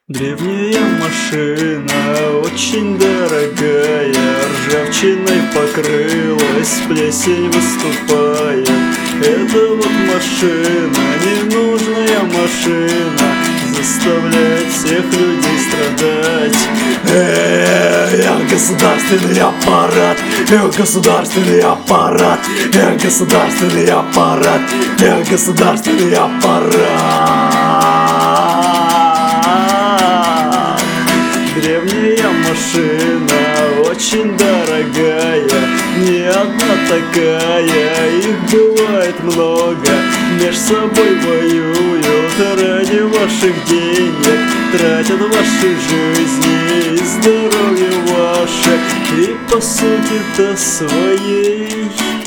Древняя машина, очень дорогая, ржавчиной покрылась, плесень выступает. Это вот машина, ненужная машина, заставляет всех людей страдать. Я государственный аппарат, я государственный аппарат, я государственный аппарат, я государственный аппарат. Древняя машина, очень дорогая, не одна такая, их бывает много. Меж собой воюют ради ваших денег, тратят ваши жизни и здоровье ваше. И по сути-то своей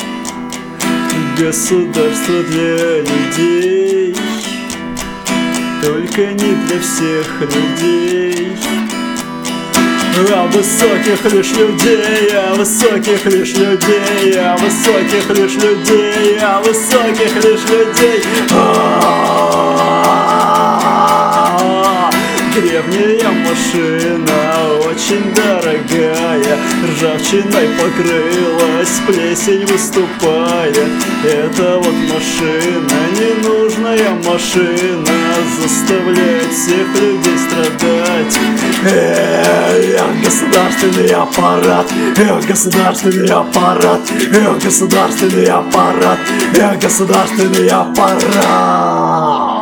государство для людей, только не для всех людей. А высоких лишь людей, а высоких лишь людей, а высоких лишь людей, а высоких лишь людей. Древняя машина, очень дорогая, ржавчиной покрылась, плесень выступает. Это вот машина, ненужная машина, заставляет всех людей страдать. Я государственный аппарат, я государственный аппарат, я государственный аппарат, я государственный аппарат.